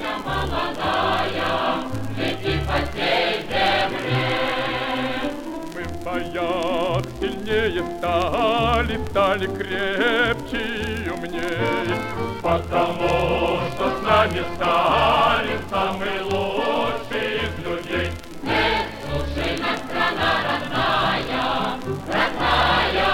молодая, лети по всей земле. Мы в боях сильнее стали крепче и умней, потому что с нами стали самые лучшие из людей. Слушай нас, страна родная, родная,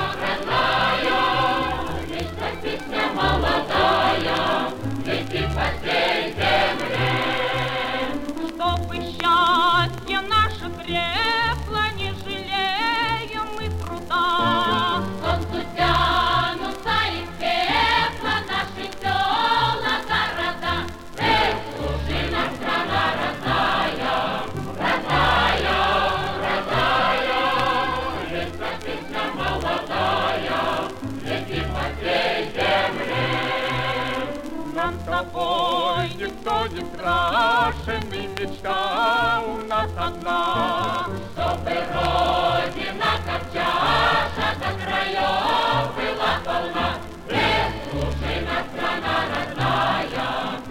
родная, вечно песня молодая, лети по всей земле. Чтобы счастье наше крепло, не жалеем мы труда. Солнцу тянутся из пепла наши села, города. Слушай нас, страна родная, родная, родная, вечно песня молодая, лети по всей земле. Нам с тобой никто не страшен, и мечта у нас одна. Чтобы Родина, как чаша, до краев была полна. Слушай нас, страна родная,